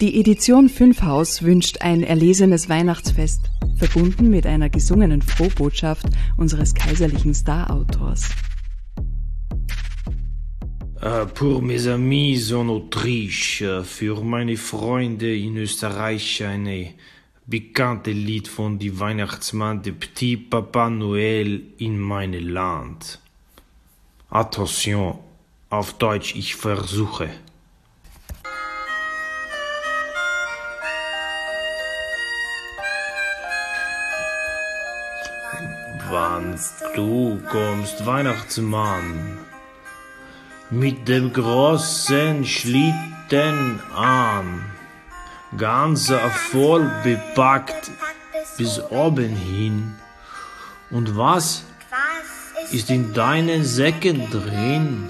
Die Edition 5 Haus wünscht ein erlesenes Weihnachtsfest, verbunden mit einer gesungenen Frohbotschaft unseres kaiserlichen Star-Autors. Pour mes amis en Autriche, für meine Freunde in Österreich eine bekannte Lied von die Weihnachtsmann, de Petit Papa Noël in meinem Land. Attention, auf Deutsch, ich versuche. Wann du kommst, Weihnachtsmann, mit dem großen Schlitten an, ganz voll bepackt bis oben hin. Und was ist in deinen Säcken drin?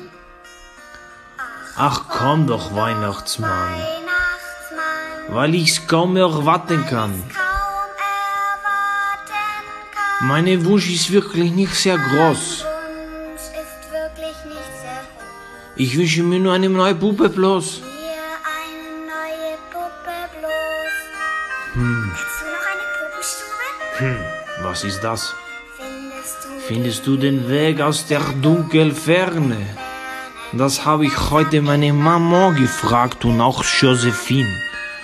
Ach komm doch, Weihnachtsmann, weil ich's kaum erwarten kann. Meine Wunsch ist wirklich nicht sehr groß. Ich wünsche mir nur eine neue Puppe bloß. Was ist das? Findest du den Weg aus der dunklen Ferne? Das habe ich heute meine Mama gefragt und auch Josephine.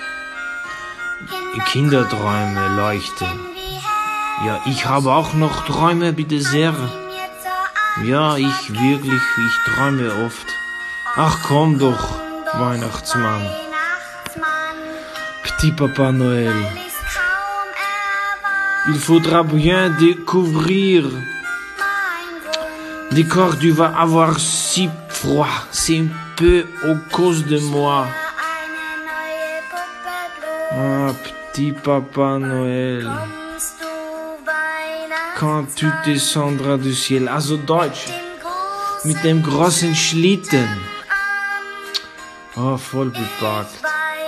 Kinderträume leuchten. Ja, ich habe auch noch Träume, bitte sehr. Ja, ich träume oft. Ach komm doch, Weihnachtsmann. Petit Papa Noël. Il faudra bien découvrir. D'accord, tu vas avoir si froid, c'est un peu à cause de moi. Ah, Petit Papa Noël. Quand tu descendras du Ciel, also Deutsch, mit dem großen Schlitten. Oh, voll bepackt.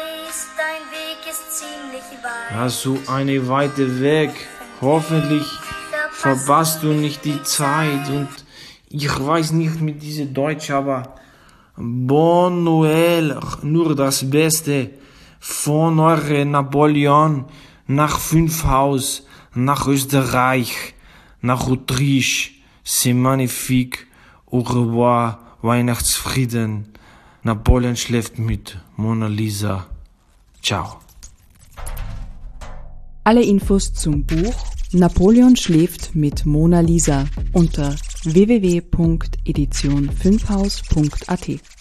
Hast du einen weiten Weg? Hoffentlich verpasst du nicht die Zeit. Und ich weiß nicht mit diesem Deutsch, aber Bon Noël, nur das Beste von eurem Napoleon nach 5 Haus, nach Österreich, nach Autriche. C'est magnifique. Au revoir, Weihnachtsfrieden. Napoleon schläft mit Mona Lisa. Ciao. Alle Infos zum Buch Napoleon schläft mit Mona Lisa unter www.edition5haus.at.